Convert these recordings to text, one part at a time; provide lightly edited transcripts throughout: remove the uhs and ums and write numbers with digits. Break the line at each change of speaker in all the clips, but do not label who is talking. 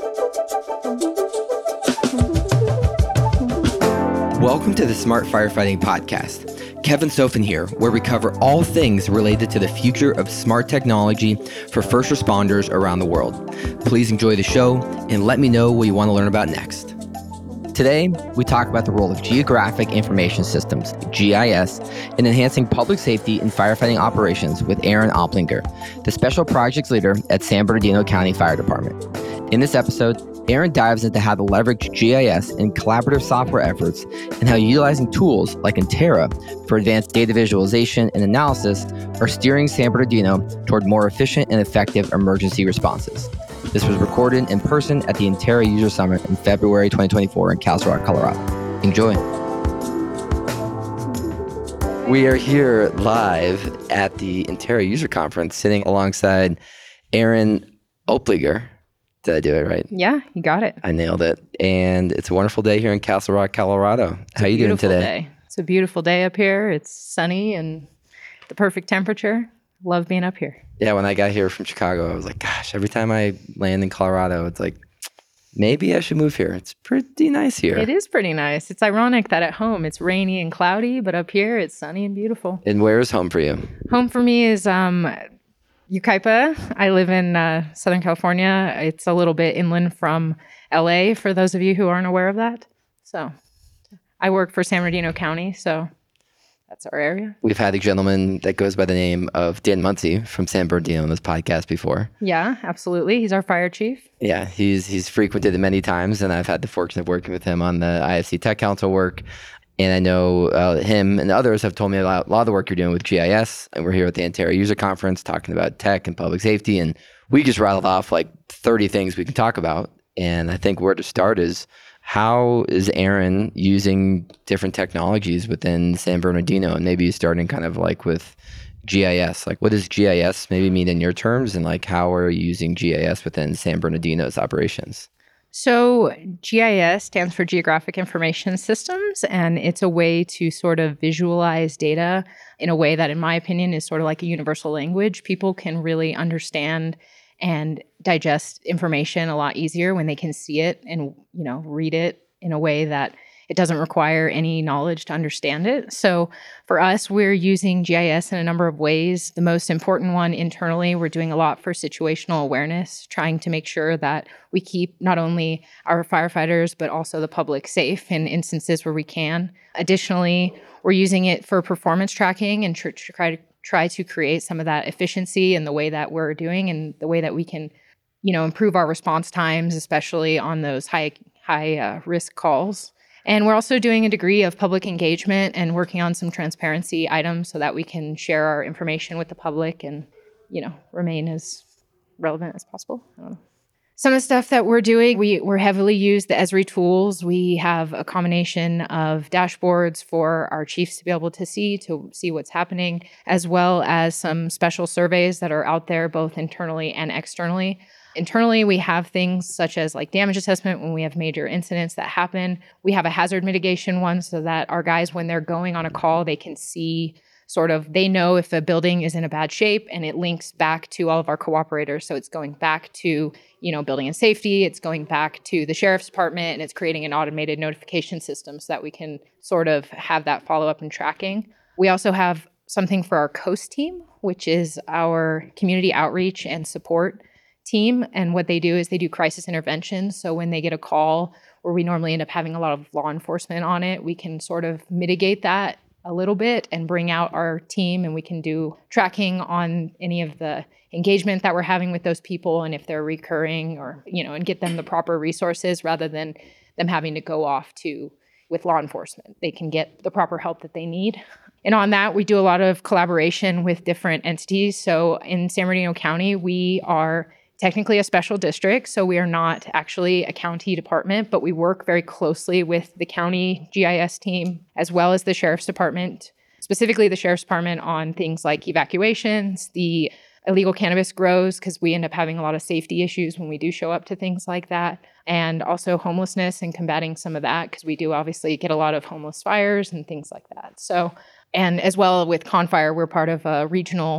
Welcome to the Smart Firefighting Podcast. Kevin Sofin here, where we cover all things related to the future of smart technology for first responders around the world. Please enjoy the show and let me know what you want to learn about next. Today, we talk about the role of Geographic Information Systems, GIS, in enhancing public safety and firefighting operations with Aaron Oplinger, the Special Projects Leader at San Bernardino County Fire Department. In this episode, Aaron dives into how to leverage GIS in collaborative software efforts and how utilizing tools like Intera for advanced data visualization and analysis are steering San Bernardino toward more efficient and effective emergency responses. This was recorded in person at the Intera User Summit in February 2024 in Castle Rock, Colorado. Enjoy. We are here live at the Intera User Conference, sitting alongside Aaron Oplinger. Did I do it right?
Yeah, you got it.
I nailed it. And it's a wonderful day here in Castle Rock, Colorado. How are you doing today?
Day. It's a beautiful day up here. It's sunny and the perfect temperature. Love being up here.
Yeah, when I got here from Chicago, I was like, gosh, every time I land in Colorado, it's like, maybe I should move here. It's pretty nice here.
It is pretty nice. It's ironic that at home it's rainy and cloudy, but up here it's sunny and beautiful.
And where is home for you?
Home for me is Yucaipa. I live in Southern California. It's a little bit inland from LA, for those of you who aren't aware of that. So I work for San Bernardino County, so that's our area.
We've had a gentleman that goes by the name of Dan Muncie from San Bernardino on this podcast before.
Yeah, absolutely. He's our fire chief.
Yeah, he's frequented it many times, and I've had the fortune of working with him on the IFC Tech Council work. And I know him and others have told me about a lot of the work you're doing with GIS. And we're here at the Intera User Conference talking about tech and public safety. And we just rattled off like 30 things we can talk about. And I think where to start is, how is Aaron using different technologies within San Bernardino? And maybe starting kind of like with GIS. Like, what does GIS maybe mean in your terms? And like, how are you using GIS within San Bernardino's operations?
So GIS stands for Geographic Information Systems, and it's a way to sort of visualize data in a way that, in my opinion, is sort of like a universal language. People can really understand and digest information a lot easier when they can see it and, read it in a way that it doesn't require any knowledge to understand it. So for us, we're using GIS in a number of ways. The most important one internally, we're doing a lot for situational awareness, trying to make sure that we keep not only our firefighters, but also the public safe in instances where we can. Additionally, we're using it for performance tracking and try to create some of that efficiency in the way that we're doing and the way that we can, improve our response times, especially on those high risk calls. And we're also doing a degree of public engagement and working on some transparency items so that we can share our information with the public and, remain as relevant as possible. I don't know. Some of the stuff that we're doing, we're heavily use the Esri tools. We have a combination of dashboards for our chiefs to be able to see what's happening, as well as some special surveys that are out there both internally and externally. Internally, we have things such as like damage assessment when we have major incidents that happen. We have a hazard mitigation one so that our guys, when they're going on a call, they can see they know if a building is in a bad shape, and it links back to all of our cooperators. So it's going back to, building and safety, it's going back to the sheriff's department, and it's creating an automated notification system so that we can sort of have that follow-up and tracking. We also have something for our COAST team, which is our community outreach and support team. And what they do is they do crisis intervention. So when they get a call where we normally end up having a lot of law enforcement on it, we can sort of mitigate that a little bit and bring out our team, and we can do tracking on any of the engagement that we're having with those people and if they're recurring or, and get them the proper resources rather than them having to go off with law enforcement. They can get the proper help that they need. And on that, we do a lot of collaboration with different entities. So in San Bernardino County, we are technically a special district, so we are not actually a county department, but we work very closely with the county GIS team as well as the sheriff's department, specifically the sheriff's department on things like evacuations, the illegal cannabis grows, because we end up having a lot of safety issues when we do show up to things like that, and also homelessness and combating some of that, because we do obviously get a lot of homeless fires and things like that. So, and as well with Confire, we're part of a regional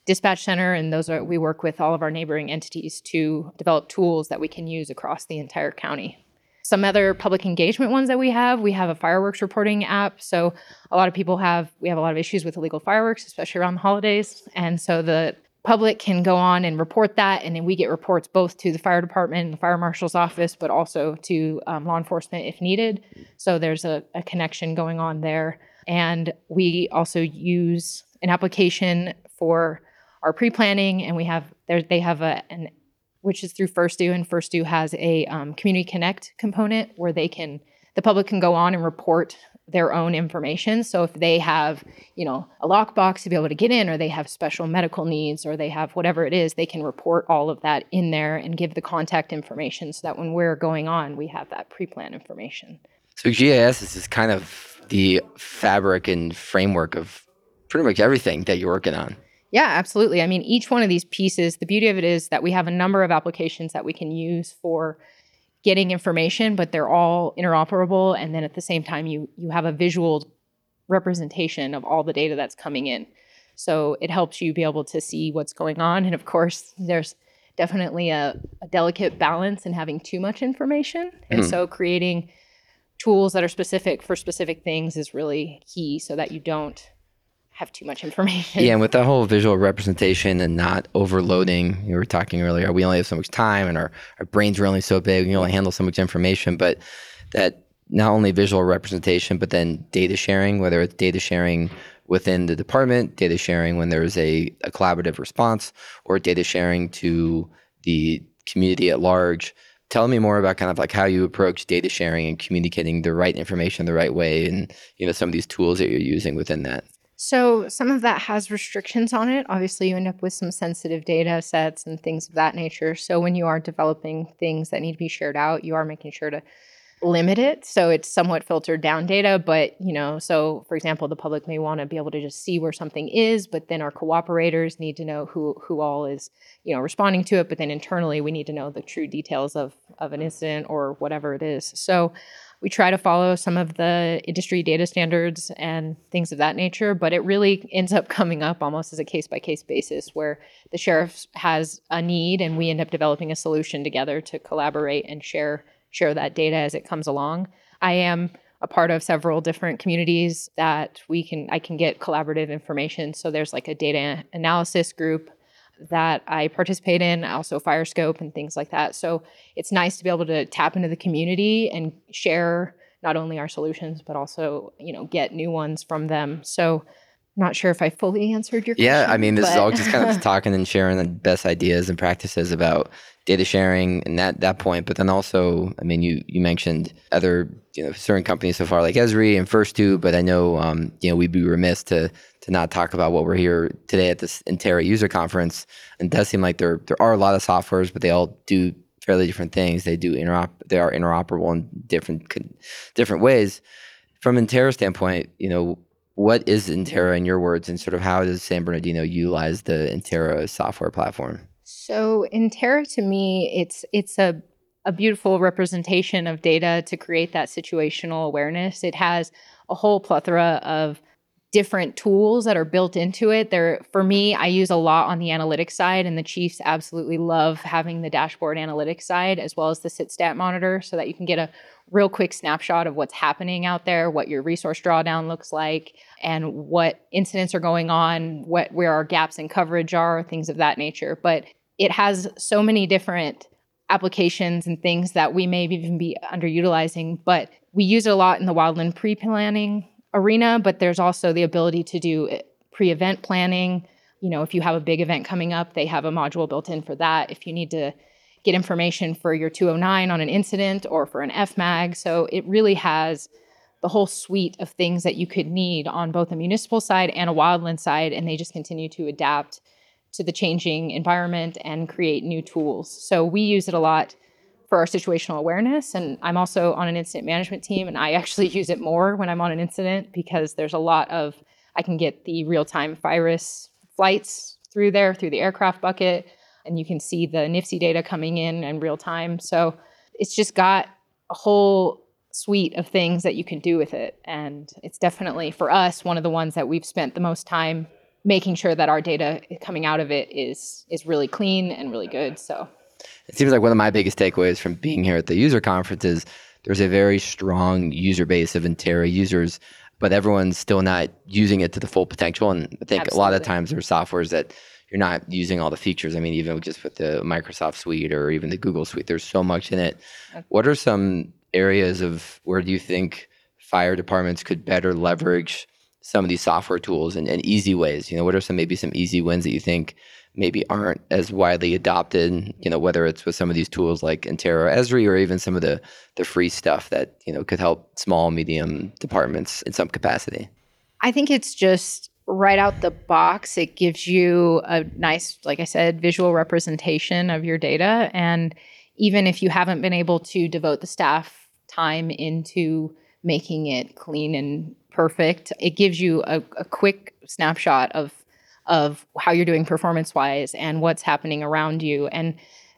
dispatch center, and we work with all of our neighboring entities to develop tools that we can use across the entire county. Some other public engagement ones that we have a fireworks reporting app. So we have a lot of issues with illegal fireworks, especially around the holidays. And so the public can go on and report that. And then we get reports both to the fire department and the fire marshal's office, but also to law enforcement if needed. So there's a connection going on there. And we also use an application for our pre-planning, and they have an which is through First Due, and First Due has a Community Connect component where the public can go on and report their own information. So if they have, a lockbox to be able to get in, or they have special medical needs, or they have whatever it is, they can report all of that in there and give the contact information so that when we're going on, we have that pre-plan information.
So GIS is just kind of the fabric and framework of pretty much everything that you're working on.
Yeah, absolutely. I mean, each one of these pieces, the beauty of it is that we have a number of applications that we can use for getting information, but they're all interoperable. And then at the same time, you have a visual representation of all the data that's coming in. So it helps you be able to see what's going on. And of course, there's definitely a delicate balance in having too much information. And so creating tools that are specific for specific things is really key so that you don't have too much information.
Yeah, and with that whole visual representation and not overloading, you were talking earlier, we only have so much time and our brains are only so big, we can only handle so much information, but that not only visual representation, but then data sharing, whether it's data sharing within the department, data sharing when there's a collaborative response, or data sharing to the community at large. Tell me more about kind of like how you approach data sharing and communicating the right information the right way, and some of these tools that you're using within that.
So some of that has restrictions on it. Obviously, you end up with some sensitive data sets and things of that nature. So when you are developing things that need to be shared out, you are making sure to limit it. So it's somewhat filtered down data. But, so for example, the public may want to be able to just see where something is, but then our cooperators need to know who all is, responding to it. But then internally, we need to know the true details of an incident or whatever it is. So we try to follow some of the industry data standards and things of that nature, but it really ends up coming up almost as a case-by-case basis where the sheriff has a need and we end up developing a solution together to collaborate and share that data as it comes along. I am a part of several different communities that I can get collaborative information. So there's like a data analysis group that I participate in, also Firescope and things like that. So it's nice to be able to tap into the community and share not only our solutions, but also, get new ones from them. So not sure if I fully answered your question.
Yeah, I mean, this is all just kind of talking and sharing the best ideas and practices about data sharing and that point. But then also, I mean, you mentioned other, certain companies so far like Esri and First Due, but I know, we'd be remiss to not talk about what we're here today at this Intera user conference. And it does seem like there are a lot of softwares, but they all do fairly different things. They are interoperable in different ways. From Intera's standpoint, what is Intera in your words, and sort of how does San Bernardino utilize the Intera software platform?
So Intera, to me, it's a beautiful representation of data to create that situational awareness. It has a whole plethora of different tools that are built into it. For me, I use a lot on the analytics side, and the chiefs absolutely love having the dashboard analytics side as well as the SitStat monitor so that you can get a real quick snapshot of what's happening out there, what your resource drawdown looks like, and what incidents are going on, where our gaps in coverage are, things of that nature. But it has so many different applications and things that we may even be underutilizing, but we use it a lot in the wildland pre-planning arena, but there's also the ability to do pre-event planning. If you have a big event coming up, they have a module built in for that. If you need to get information for your 209 on an incident or for an FMAG. So it really has the whole suite of things that you could need on both a municipal side and a wildland side, and they just continue to adapt to the changing environment and create new tools. So we use it a lot for our situational awareness. And I'm also on an incident management team, and I actually use it more when I'm on an incident because there's a lot of, I can get the real-time FIRIS flights through the aircraft bucket, and you can see the NIFC data coming in real time. So it's just got a whole suite of things that you can do with it. And it's definitely, for us, one of the ones that we've spent the most time making sure that our data coming out of it is really clean and really good. So
it seems like one of my biggest takeaways from being here at the user conference is there's a very strong user base of Intera users, but everyone's still not using it to the full potential. And I think a lot of times there are softwares that you're not using all the features. I mean, even just with the Microsoft Suite or even the Google Suite, there's so much in it. What are some areas of where do you think fire departments could better leverage some of these software tools and easy ways? What are maybe some easy wins that you think maybe aren't as widely adopted, whether it's with some of these tools like Intera or Esri, or even some of the free stuff that, could help small, medium departments in some capacity?
I think it's just right out the box. It gives you a nice, like I said, visual representation of your data. And even if you haven't been able to devote the staff time into making it clean and perfect, it gives you a quick snapshot of how you're doing performance-wise and what's happening around you. And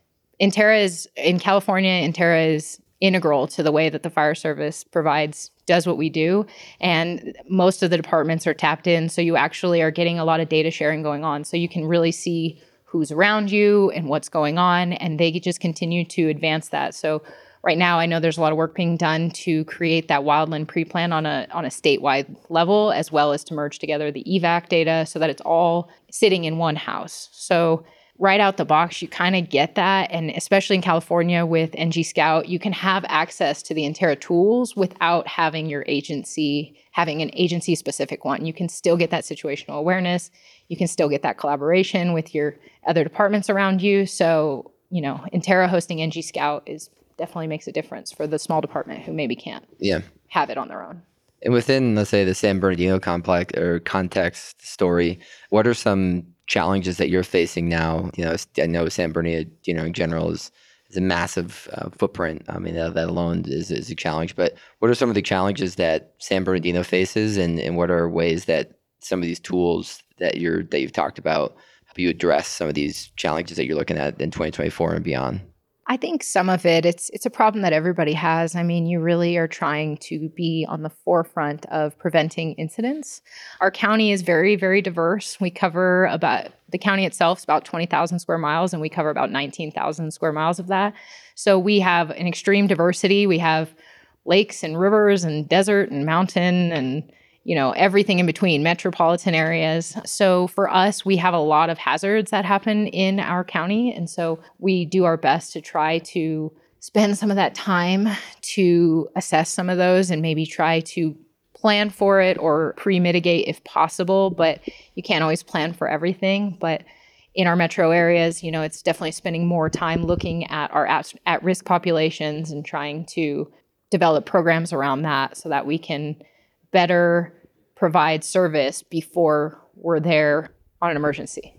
in California, Intera is integral to the way that the fire service does what we do. And most of the departments are tapped in. So you actually are getting a lot of data sharing going on. So you can really see who's around you and what's going on. And they just continue to advance that. So right now, I know there's a lot of work being done to create that wildland pre-plan on a statewide level, as well as to merge together the EVAC data so that it's all sitting in one house. So right out the box, you kind of get that. And especially in California with NG Scout, you can have access to the Intera tools without having your agency having an agency-specific one. You can still get that situational awareness. You can still get that collaboration with your other departments around you. So, Intera hosting NG Scout definitely makes a difference for the small department who maybe can't have it on their own.
And within, let's say, the San Bernardino complex or context story, what are some challenges that you're facing now? I know San Bernardino, in general is a massive footprint. I mean, that alone is a challenge. But what are some of the challenges that San Bernardino faces, and what are ways that some of these tools that you've talked about help you address some of these challenges that you're looking at in 2024 and beyond?
I think some of it's a problem that everybody has. I mean, you really are trying to be on the forefront of preventing incidents. Our county is very, very diverse. We cover the county itself is about 20,000 square miles, and we cover about 19,000 square miles of that. So we have an extreme diversity. We have lakes and rivers and desert and mountain and everything in between, metropolitan areas. So for us, we have a lot of hazards that happen in our county. And so we do our best to try to spend some of that time to assess some of those and maybe try to plan for it or pre-mitigate if possible. But you can't always plan for everything. But in our metro areas, it's definitely spending more time looking at our at-risk populations and trying to develop programs around that so that we can better provide service before we're there on an emergency,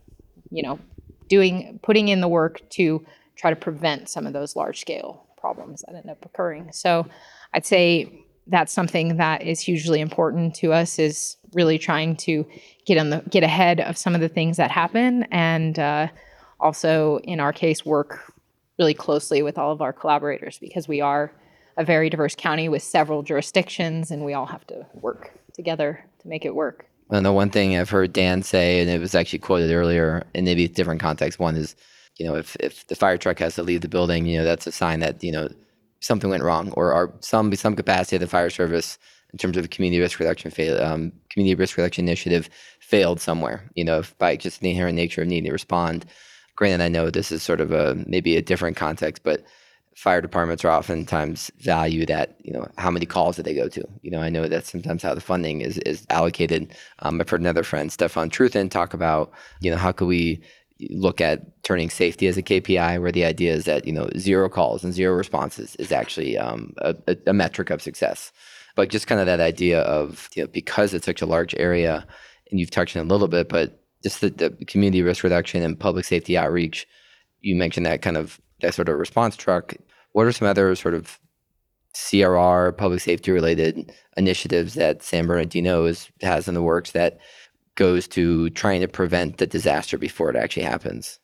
putting in the work to try to prevent some of those large scale problems that end up occurring. So I'd say that's something that is hugely important to us, is really trying to get ahead of some of the things that happen. And also in our case, work really closely with all of our collaborators, because we are a very diverse county with several jurisdictions, and we all have to work together to make it work.
And the one thing I've heard Dan say, and it was actually quoted earlier in maybe a different context, one is, if the fire truck has to leave the building, that's a sign that, something went wrong, or some capacity of the fire service in terms of community risk reduction initiative failed somewhere, if by just the inherent nature of needing to respond. Granted, I know this is sort of maybe a different context, but fire departments are oftentimes valued at, how many calls did they go to? I know that's sometimes how the funding is allocated. I've heard another friend, Stefan Truthen, talk about, how could we look at turning safety as a KPI, where the idea is that, 0 calls and 0 responses is actually a metric of success. But just kind of that idea of, because it's such a large area, and you've touched on it a little bit, but just the community risk reduction and public safety outreach, you mentioned that sort of response truck. What are some other sort of CRR, public safety related initiatives that San Bernardino has in the works that goes to trying to prevent the disaster before it actually happens?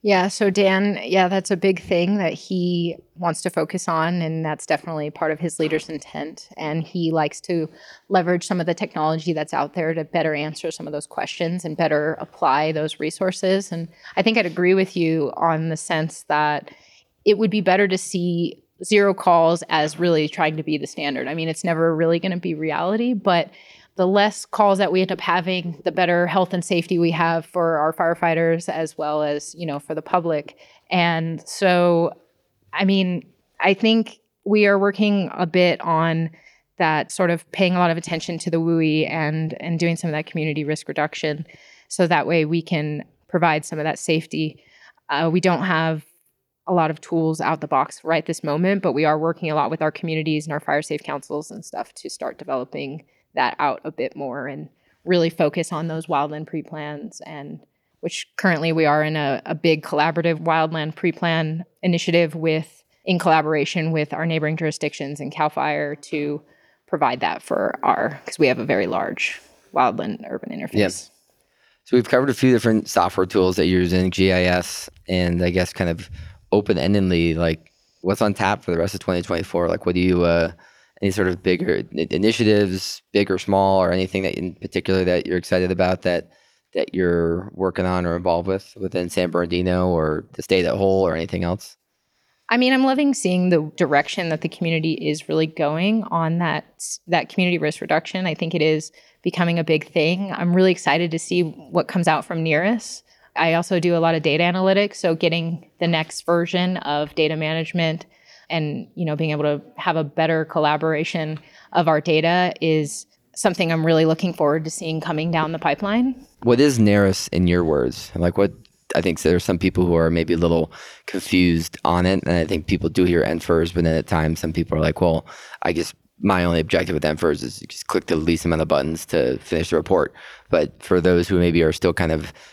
Yeah, so Dan, that's a big thing that he wants to focus on, and that's definitely part of his leader's intent. And he likes to leverage some of the technology that's out there to better answer some of those questions and better apply those resources. And I think I'd agree with you on the sense that it would be better to see zero calls as really trying to be the standard. I mean, it's never really going to be reality, but the less calls that we end up having, the better health and safety we have for our firefighters as well as, for the public. And so, I mean, I think we are working a bit on that, sort of paying a lot of attention to the WUI and doing some of that community risk reduction. So that way we can provide some of that safety. We don't have a lot of tools out the box right this moment, but we are working a lot with our communities and our fire safe councils and stuff to start developing that out a bit more and really focus on those wildland pre-plans, and which currently we are in a big collaborative wildland pre-plan initiative in collaboration with our neighboring jurisdictions and CAL FIRE to provide that because we have a very large wildland urban interface.
Yes. So we've covered a few different software tools that you're using, GIS, and I guess kind of open-endedly, like what's on tap for the rest of 2024? Like what do you, any sort of bigger initiatives, big or small, or anything that in particular that you're excited about that you're working on or involved with within San Bernardino or the state as a whole or anything else?
I mean, I'm loving seeing the direction that the community is really going on that community risk reduction. I think it is becoming a big thing. I'm really excited to see what comes out from NERIS. I also do a lot of data analytics, so getting the next version of data management and being able to have a better collaboration of our data is something I'm really looking forward to seeing coming down the pipeline.
What is NERIS in your words? Like what? I think there's some people who are maybe a little confused on it, and I think people do hear NFIRS, but then at times some people are like, well, I guess my only objective with NFIRS is just click the least amount of buttons to finish the report. But for those who maybe are still kind of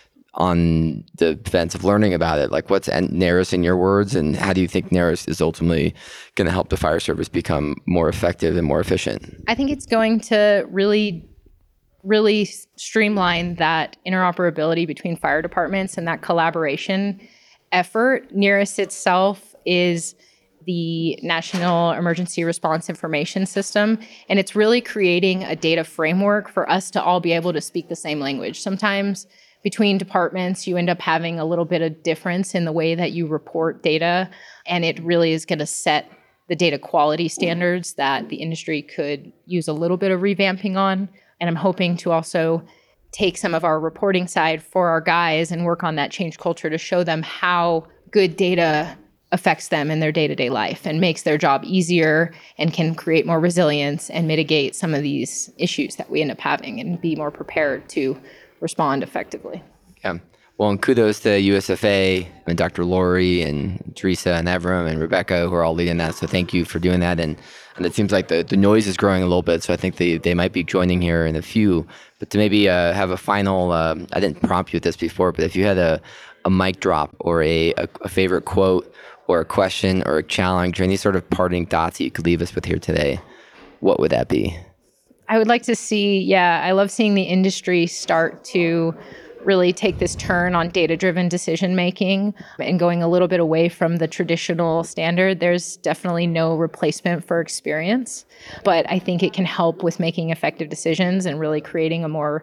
on the fence of learning about it, like what's NERIS in your words, and how do you think NERIS is ultimately going to help the fire service become more effective and more efficient?
I think it's going to really streamline that interoperability between fire departments and that collaboration effort. NERIS itself is the National Emergency Response Information System, and it's really creating a data framework for us to all be able to speak the same language. Sometimes between departments, you end up having a little bit of difference in the way that you report data, and it really is going to set the data quality standards that the industry could use a little bit of revamping on. And I'm hoping to also take some of our reporting side for our guys and work on that change culture to show them how good data affects them in their day-to-day life and makes their job easier and can create more resilience and mitigate some of these issues that we end up having and be more prepared to respond effectively.
Yeah. Well, and kudos to USFA and Dr. Lori and Teresa and Evram and Rebecca, who are all leading that. So thank you for doing that. And it seems like the noise is growing a little bit. So I think they might be joining here in a few. But to maybe have a final, I didn't prompt you with this before, but if you had a mic drop or a favorite quote or a question or a challenge or any sort of parting thoughts that you could leave us with here today, what would that be?
I would like to see, I love seeing the industry start to really take this turn on data-driven decision-making and going a little bit away from the traditional standard. There's definitely no replacement for experience, but I think it can help with making effective decisions and really creating a more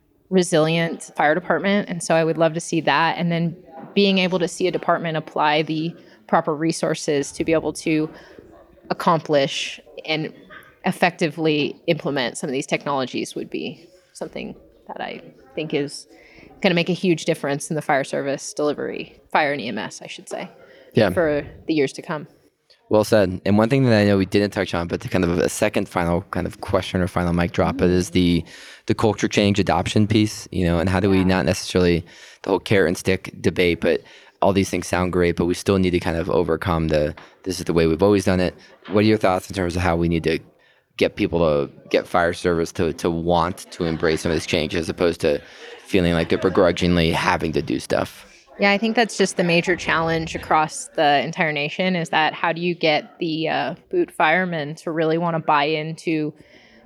resilient fire department. And so I would love to see that. And then being able to see a department apply the proper resources to be able to accomplish and effectively implement some of these technologies would be something that I think is going to make a huge difference in the fire service delivery, fire and EMS, I should say, for the years to come.
Well said. And one thing that I know we didn't touch on, but kind of a second final kind of question or final mic drop, it is the culture change adoption piece, and how do we not necessarily the whole carrot and stick debate, but all these things sound great, but we still need to kind of overcome this is the way we've always done it. What are your thoughts in terms of how we need to get people to get fire service to want to embrace some of this change as opposed to feeling like they're begrudgingly having to do stuff?
Yeah, I think that's just the major challenge across the entire nation is that how do you get the boot firemen to really want to buy into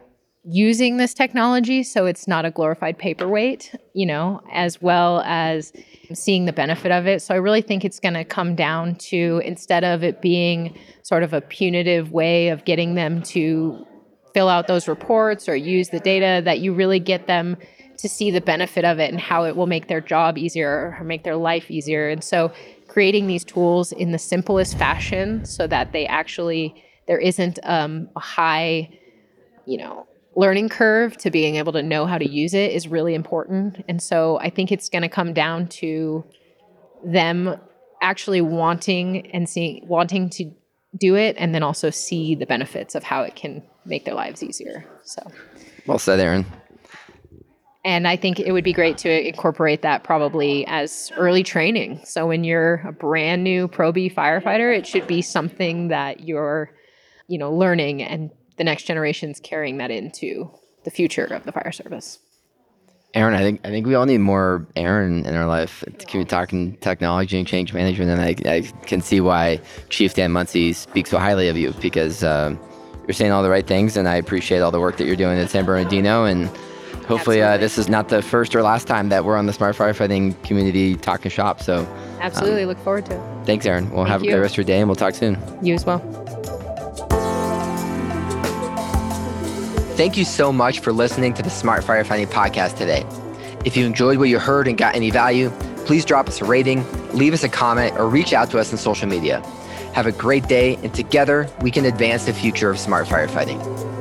using this technology so it's not a glorified paperweight, as well as seeing the benefit of it. So I really think it's going to come down to, instead of it being sort of a punitive way of getting them to fill out those reports or use the data, that you really get them to see the benefit of it and how it will make their job easier or make their life easier. And so creating these tools in the simplest fashion so that there isn't a high, learning curve to being able to know how to use it is really important. And so I think it's going to come down to them actually wanting to do it, and then also see the benefits of how it can make their lives easier. So,
well said, Erin.
And I think it would be great to incorporate that probably as early training. So when you're a brand new Pro B firefighter, it should be something that you're, learning, and the next generation's carrying that into the future of the fire service.
Erin, I think we all need more Erin in our life to keep talking technology and change management. And I can see why Chief Dan Munsey speaks so highly of you, because you're saying all the right things, and I appreciate all the work that you're doing at San Bernardino. And hopefully this is not the first or last time that we're on the Smart Firefighting community talking shop. So
absolutely, look forward to it.
Thanks, Erin. We'll have a great rest of your day, and we'll talk soon.
You as well.
Thank you so much for listening to the Smart Firefighting podcast today. If you enjoyed what you heard and got any value, please drop us a rating, leave us a comment, or reach out to us on social media. Have a great day, and together we can advance the future of smart firefighting.